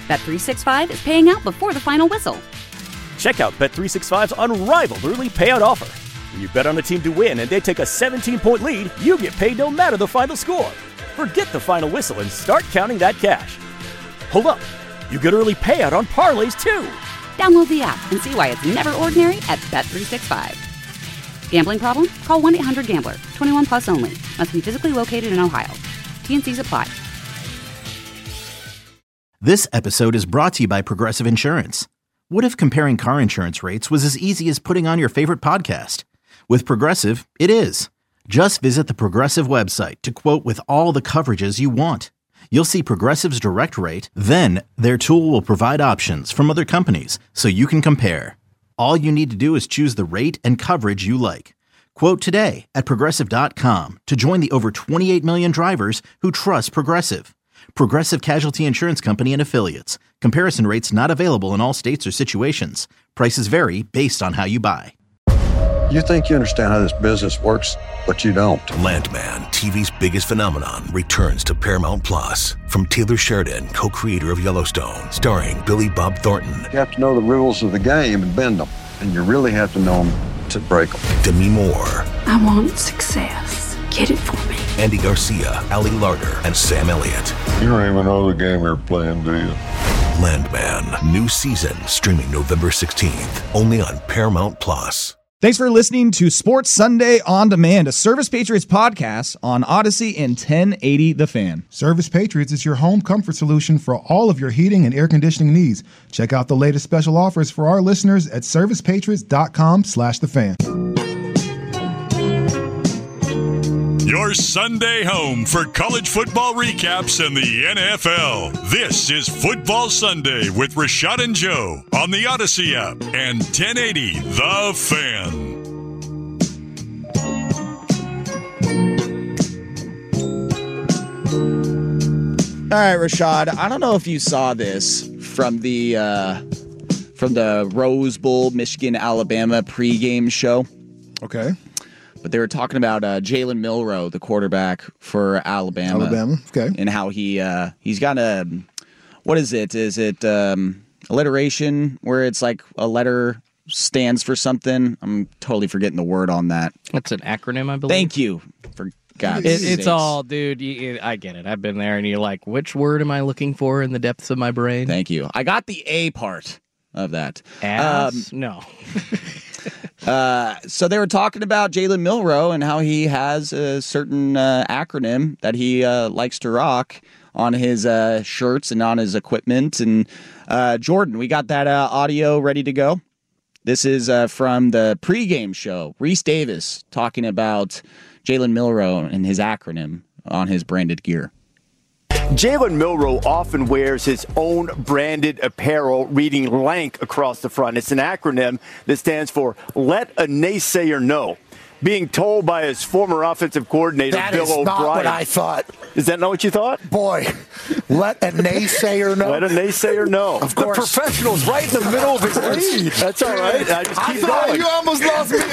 Bet365 is paying out before the final whistle. Check out Bet365's unrivaled early payout offer. When you bet on a team to win and they take a 17-point lead, you get paid no matter the final score. Forget the final whistle and start counting that cash. Hold up. You get early payout on parlays, too. Download the app and see why it's never ordinary at Bet365. Gambling problem? Call 1-800-GAMBLER. 21 plus only. Must be physically located in Ohio. T&Cs apply. This episode is brought to you by Progressive Insurance. What if comparing car insurance rates was as easy as putting on your favorite podcast? With Progressive, it is. Just visit the Progressive website to quote with all the coverages you want. You'll see Progressive's direct rate, then their tool will provide options from other companies so you can compare. All you need to do is choose the rate and coverage you like. Quote today at Progressive.com to join the over 28 million drivers who trust Progressive. Progressive Casualty Insurance Company and Affiliates. Comparison rates not available in all states or situations. Prices vary based on how you buy. You think you understand how this business works, but you don't. Landman, TV's biggest phenomenon, returns to Paramount Plus. From Taylor Sheridan, co-creator of Yellowstone, starring Billy Bob Thornton. You have to know the rules of the game and bend them. And you really have to know them to break them. Demi Moore. I want success. Get it for me. Andy Garcia, Ali Larter, and Sam Elliott. You don't even know the game you're playing, do you? Landman, new season, streaming November 16th, only on Paramount Plus. Thanks for listening to Sports Sunday On Demand, a Service Patriots podcast on Odyssey and 1080 The Fan. Service Patriots is your home comfort solution for all of your heating and air conditioning needs. Check out the latest special offers for our listeners at servicepatriots.com/thefan. Your Sunday home for college football recaps and the NFL. This is Football Sunday with Rashad and Joe on the Odyssey app and 1080 The Fan. All right, Rashad, I don't know if you saw this from the Rose Bowl, Michigan, Alabama pregame show. Okay. But they were talking about Jalen Milroe, the quarterback for Alabama. Okay. And how he's got a, what is it? Is it alliteration where it's like a letter stands for something? I'm totally forgetting the word on that. That's an acronym, I believe. Thank you. For God's sakes. It's all, dude, I get it. I've been there, and you're like, which word am I looking for in the depths of my brain? Thank you. I got the A part of that. No. So they were talking about Jalen Milroe and how he has a certain acronym that he likes to rock on his shirts and on his equipment. And Jordan, we got that audio ready to go. This is from the pregame show. Reese Davis talking about Jalen Milroe and his acronym on his branded gear. Jalen Milroe often wears his own branded apparel reading LANK across the front. It's an acronym that stands for Let a Naysayer Know. Being told by his former offensive coordinator, Bill O'Brien. That is not what I thought. Is that not what you thought? Boy, let a naysayer know. Let a naysayer know. Of course. The professional's right in the middle of his lead. That's all right. I just keep going. You almost lost me.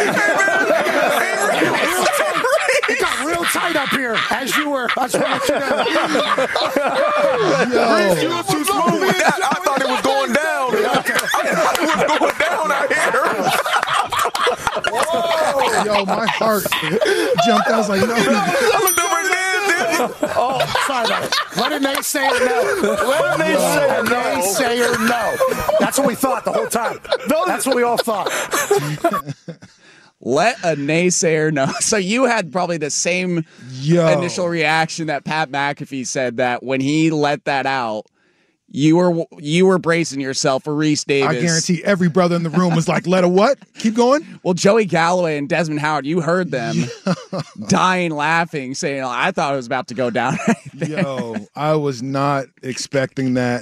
It got real tight up here as you were. I just want to let you know. You were too smooth with that. I thought it was going down. It was going down out here. Whoa. Yo, my heart jumped. I was like, no. Oh, sorry about it. Let a naysayer know. Let a naysayer know. That's what we thought the whole time. That's what we all thought. Let a naysayer know. So you had probably the same initial reaction that Pat McAfee said that when he let that out, you were bracing yourself for Reese Davis. I guarantee every brother in the room was like, let a what? Keep going? Well, Joey Galloway and Desmond Howard, you heard them dying laughing, saying, I thought it was about to go down right there. Yo, I was not expecting that.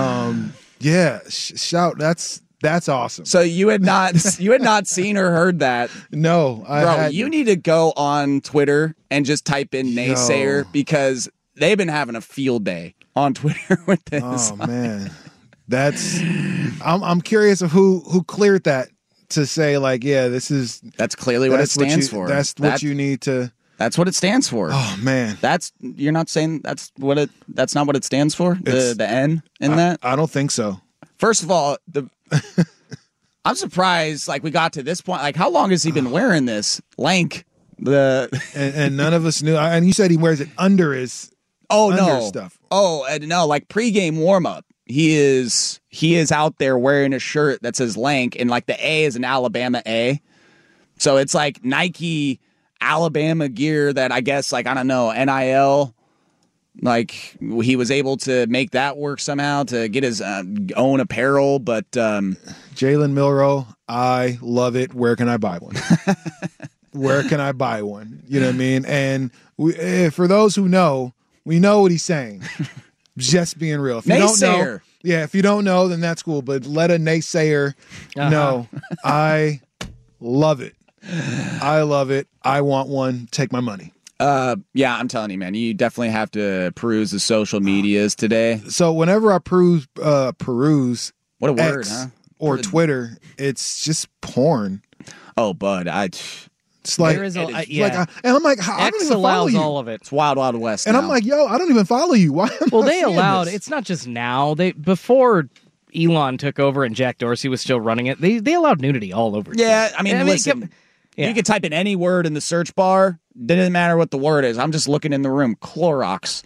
Shout, that's awesome. So you had not seen or heard that. No, bro. You need to go on Twitter and just type in naysayer because they've been having a field day on Twitter with this. Oh man, I'm curious of who cleared that to say like, yeah, that's clearly what it stands for. That's what you need to. That's what it stands for. Oh man, you're not saying that's not what it stands for. The N in that. I don't think so. First of all, I'm surprised. Like we got to this point. Like how long has he been wearing this Lank? And none of us knew. And you said he wears it under his. Stuff. And no, like pregame warm up. He is out there wearing a shirt that says Lank, and like the A is an Alabama A. So it's like Nike Alabama gear that I guess, like, I don't know, NIL, like he was able to make that work somehow to get his own apparel. But Jalen Milroe, I love it. Where can I buy one? Where can I buy one? You know what I mean? And for those who know, we know what he's saying. Just being real. If you don't know, if you don't know, then that's cool. But let a naysayer know. I love it. I love it. I want one. Take my money. Yeah, I'm telling you, man. You definitely have to peruse the social medias today. So whenever I peruse what a word, X huh? Or Twitter, it's just porn. Oh, bud, it's like, and I'm like, I don't even follow you. All of it. It's Wild Wild West. And now. I'm like, yo, I don't even follow you. Why? They allowed. It's not just now. Before Elon took over and Jack Dorsey was still running it. They allowed nudity all over. Yeah, I mean, listen, you can type in any word in the search bar. Doesn't matter what the word is. I'm just looking in the room. Clorox,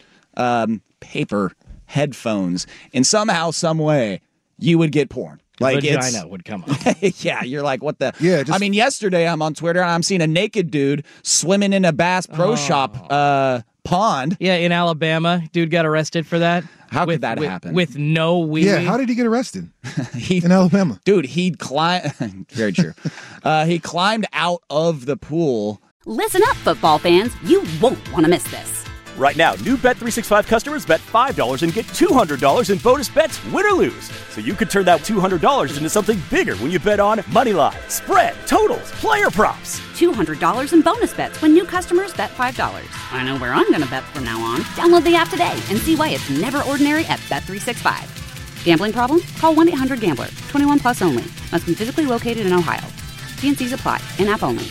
paper, headphones, and somehow, some way, you would get porn. Like vagina would come up. Yeah, you're like, what the? Yeah. I mean, yesterday I'm on Twitter and I'm seeing a naked dude swimming in a Bass Pro Shop pond. Yeah, in Alabama, dude got arrested for that. How could that happen? With no wee. Yeah, how did he get arrested? In Alabama, dude, he'd climb. Very true. He climbed out of the pool. Listen up, football fans. You won't want to miss this. Right now, new Bet365 customers bet $5 and get $200 in bonus bets, win or lose. So you could turn that $200 into something bigger when you bet on moneyline, spread, totals, player props. $200 in bonus bets when new customers bet $5. I know where I'm going to bet from now on. Download the app today and see why it's never ordinary at Bet365. Gambling problem? Call 1-800-GAMBLER. 21 plus only. Must be physically located in Ohio. T&Cs apply. In-app only.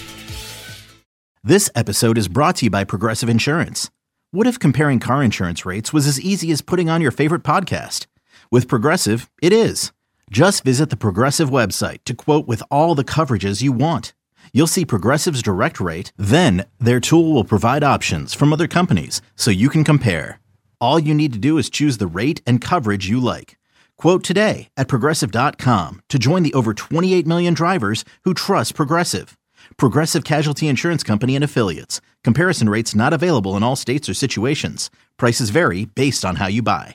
This episode is brought to you by Progressive Insurance. What if comparing car insurance rates was as easy as putting on your favorite podcast? With Progressive, it is. Just visit the Progressive website to quote with all the coverages you want. You'll see Progressive's direct rate, then their tool will provide options from other companies so you can compare. All you need to do is choose the rate and coverage you like. Quote today at Progressive.com to join the over 28 million drivers who trust Progressive. Progressive Casualty Insurance Company and Affiliates. Comparison rates not available in all states or situations. Prices vary based on how you buy.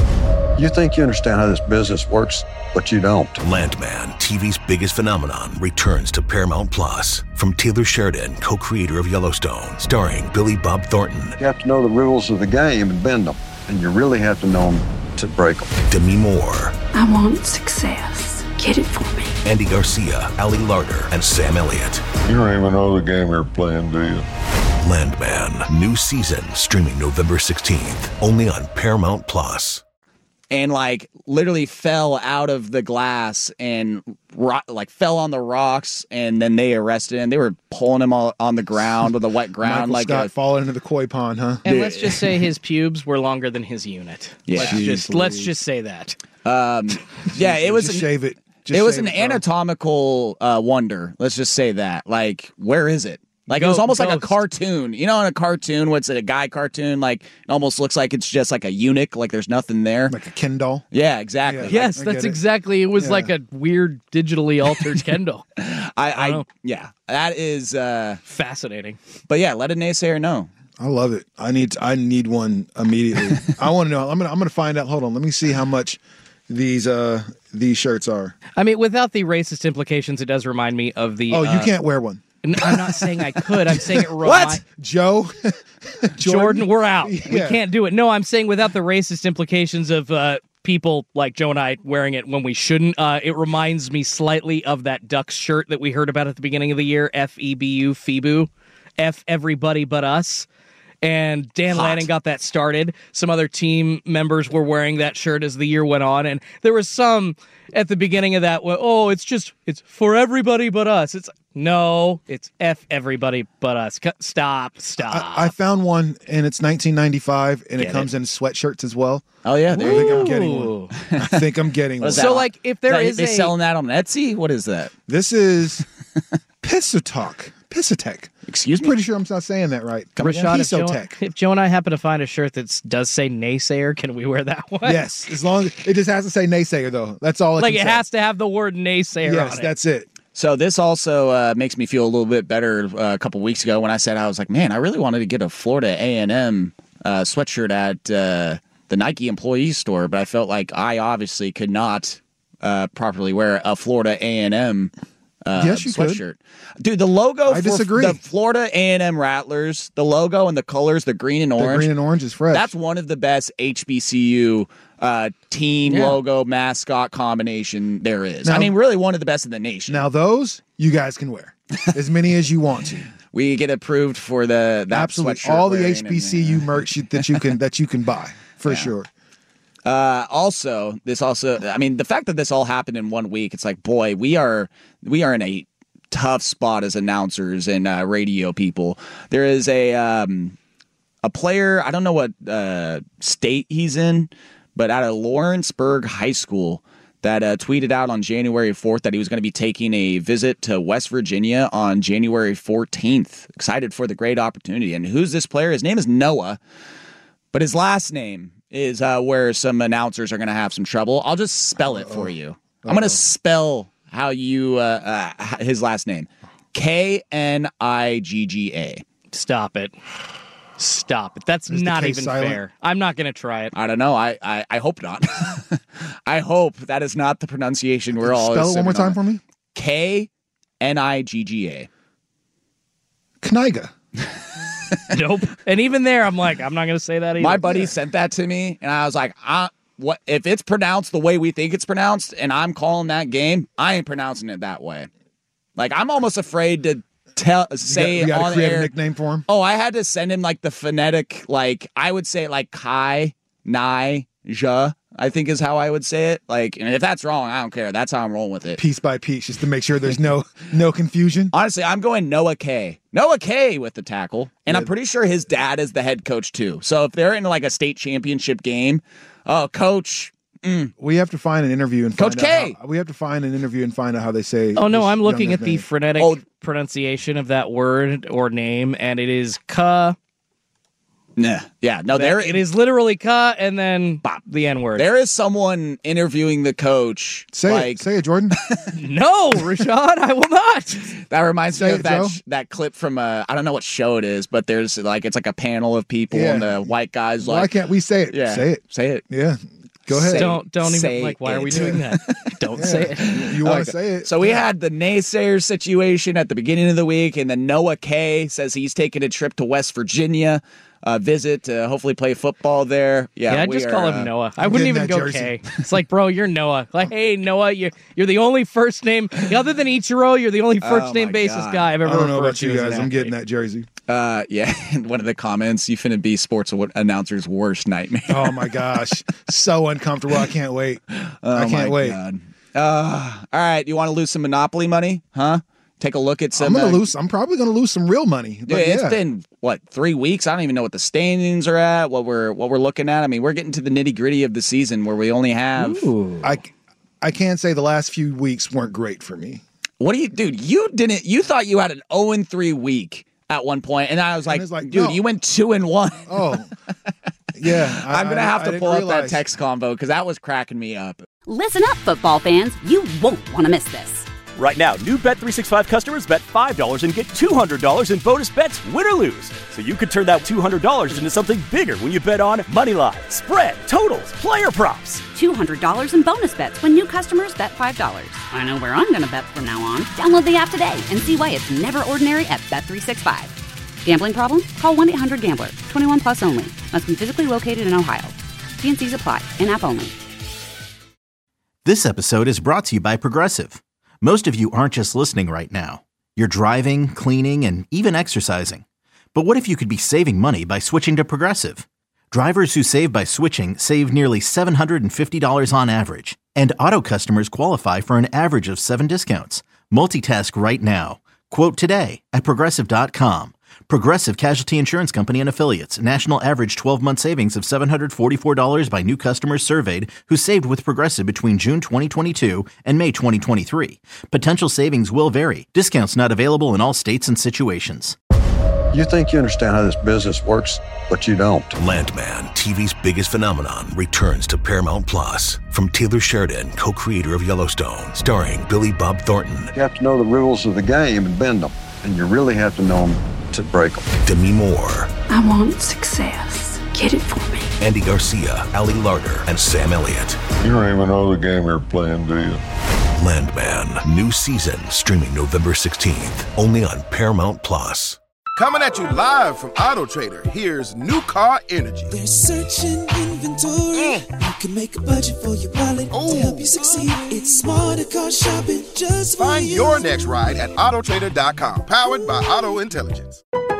You think you understand how this business works, but you don't. Landman, TV's biggest phenomenon, returns to Paramount Plus. From Taylor Sheridan, co-creator of Yellowstone, starring Billy Bob Thornton. You have to know the rules of the game and bend them. And you really have to know them to break them. Demi Moore. I want success. Get it for me. Andy Garcia, Ali Larter, and Sam Elliott. You don't even know the game you're playing, do you? Landman, new season, streaming November 16th, only on Paramount Plus. And like literally fell out of the glass and fell on the rocks, and then they arrested him. They were pulling him all on the ground with a wet ground, Michael Scott falling into the koi pond, huh? And let's just say his pubes were longer than his unit. Yeah, let's just say that. Yeah, it was. Just shave it. It was an anatomical wonder. Let's just say that. Like, where is it? Like, it was almost like a cartoon. You know, in a cartoon, what's it, a guy cartoon? Like, it almost looks like it's just like a eunuch, like there's nothing there. Like a Ken doll? Yeah, exactly. Yeah, yes, that's exactly. It was like a weird digitally altered Ken doll. Yeah, that is fascinating. But yeah, let a naysayer know. I love it. I need one immediately. I want to know. I'm gonna find out. Hold on. Let me see how much these shirts are. I mean, without the racist implications, it does remind me of the. Oh, you can't wear one. I'm not saying I could. I'm saying it What? Joe? Jordan, we're out. Yeah. We can't do it. No, I'm saying without the racist implications of people like Joe and I wearing it when we shouldn't. It reminds me slightly of that Ducks shirt that we heard about at the beginning of the year, FEBU, FEBU, F everybody but us. and Dan Lanning got that started. Some other team members were wearing that shirt as the year went on, and there was some at the beginning of that, it's for everybody but us. It's F everybody but us. Stop. I found one, and it's 1995, and it comes in sweatshirts as well. Oh, yeah. I think I'm getting one. I think I'm getting one. So, like, if there is they selling that on Etsy? What is that? This is Pisotech. Excuse me? Pretty sure I'm not saying that right. Rashad, if Joe and I happen to find a shirt that does say naysayer, can we wear that one? Yes, as long as it just has to say naysayer, though. That's all. It has to have the word naysayer on it. Yes, that's it. So this also makes me feel a little bit better. A couple weeks ago when I said I was like, man, I really wanted to get a Florida A&M sweatshirt at the Nike employee store, but I felt like I obviously could not properly wear a Florida A&M yes, you sweatshirt. Dude, the logo I disagree. The Florida A&M Rattlers, the logo and the colors, the green and orange. The green and orange is fresh. That's one of the best HBCU team logo mascot combination there is. Now, I mean, really one of the best in the nation. Now those you guys can wear as many as you want to. We get approved for that absolutely sweatshirt all the wearing HBCU merch that you can buy for sure. Also, I mean, the fact that this all happened in 1 week, it's like, boy, we are in a tough spot as announcers and radio people. There is a player, I don't know what state he's in, but out of Lawrenceburg High School that tweeted out on January 4th that he was going to be taking a visit to West Virginia on January 14th. Excited for the great opportunity. And who's this player? His name is Noah, but his last name is where some announcers are going to have some trouble. I'll just spell it for you. I'm going to spell how you his last name. Knigga. Stop it. That's not even fair. I'm not going to try it. I don't know. I hope not. I hope that is not the pronunciation we're all spell it one more time for me. Knigga. Knigga. Nope. And even there, I'm like, I'm not going to say that either. My buddy sent that to me, and I was like, what if it's pronounced the way we think it's pronounced, and I'm calling that game, I ain't pronouncing it that way. Like, I'm almost afraid to say you gotta on create air. a nickname for him. Oh, I had to send him like the phonetic, like I would say like Kai, Nai, Ja, I think is how I would say it. Like, and if that's wrong, I don't care. That's how I'm rolling with it. Piece by piece, just to make sure there's no confusion. Honestly, I'm going Noah K. Noah K with the tackle. And I'm pretty sure his dad is the head coach too. So if they're in like a state championship game, coach. We have to find an interview and Coach K. We have to find an interview and find out how they say. Oh no, I'm looking at the name. phonetic pronunciation of that word or name, and it is ka. Nah, yeah, no, it is literally ka, and then the N word. There is someone interviewing the coach. Say it, Jordan. No, Rashad, I will not. That reminds me of Joe. that clip from I don't know what show it is, but there's like it's like a panel of people and the white guys like. Why can't we say it? Yeah, say it. Yeah. Go ahead. Don't even like. Why are we doing that? Don't say it. You want to say it? So we had the naysayer situation at the beginning of the week, and then Noah K says he's taking a trip to West Virginia, visit to hopefully play football there. Yeah, I'd just call him Noah. I wouldn't even go K. It's like, bro, you're Noah. Like, hey, Noah, you're the only first name other than Ichiro. You're the only first name basis guy I've ever. I don't know referred about to you as guys. an I'm athlete. getting that jersey. Yeah, one of the comments, you finna be sports announcer's worst nightmare. Oh my gosh, so uncomfortable. I can't wait. I can't wait. God. All right, you want to lose some Monopoly money, huh? Take a look at some. I'm probably gonna lose some real money. Dude, it's been 3 weeks. I don't even know what the standings are at. What we're looking at. I mean, we're getting to the nitty gritty of the season where we only have. I can't say the last few weeks weren't great for me. What do you, dude? You thought you had an 0-3 week at one point, and I was like, dude, no. You went 2-1. Oh, yeah. I'm gonna have to pull up that text combo because that was cracking me up. Listen up, football fans. You won't want to miss this. Right now, new Bet365 customers bet $5 and get $200 in bonus bets, win or lose. So you could turn that $200 into something bigger when you bet on moneyline, spread, totals, player props. $200 in bonus bets when new customers bet $5. I know where I'm going to bet from now on. Download the app today and see why it's never ordinary at Bet365. Gambling problem? Call 1-800-GAMBLER. 21 plus only. Must be physically located in Ohio. T&Cs apply. In-app only. This episode is brought to you by Progressive. Most of you aren't just listening right now. You're driving, cleaning, and even exercising. But what if you could be saving money by switching to Progressive? Drivers who save by switching save nearly $750 on average. And auto customers qualify for an average of 7 discounts. Multitask right now. Quote today at Progressive.com. Progressive Casualty Insurance Company and Affiliates. National average 12-month savings of $744 by new customers surveyed who saved with Progressive between June 2022 and May 2023. Potential savings will vary. Discounts not available in all states and situations. You think you understand how this business works, but you don't. Landman, TV's biggest phenomenon, returns to Paramount Plus. From Taylor Sheridan, co-creator of Yellowstone, starring Billy Bob Thornton. You have to know the rules of the game and bend them, and you really have to know them to break them. Demi Moore. I want success. Get it for me. Andy Garcia, Ali Larter, and Sam Elliott. You don't even know the game you're playing, do you? Landman, new season, streaming November 16th, only on Paramount Plus. Coming at you live from Auto Trader, here's New Car Energy. They're searching inventory. You can make a budget for your wallet to help you succeed. It's smarter car shopping just for Find you. your next ride at autotrader.com, powered by Auto Intelligence.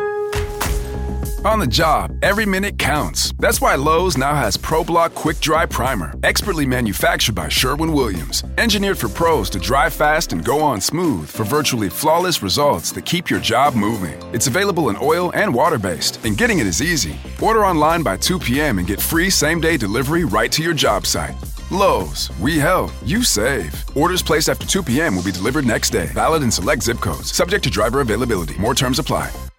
On the job, every minute counts. That's why Lowe's now has ProBlock Quick Dry Primer, expertly manufactured by Sherwin-Williams. Engineered for pros to dry fast and go on smooth for virtually flawless results that keep your job moving. It's available in oil and water-based, and getting it is easy. Order online by 2 p.m. and get free same-day delivery right to your job site. Lowe's, we help, you save. Orders placed after 2 p.m. will be delivered next day. Valid in select zip codes. Subject to driver availability. More terms apply.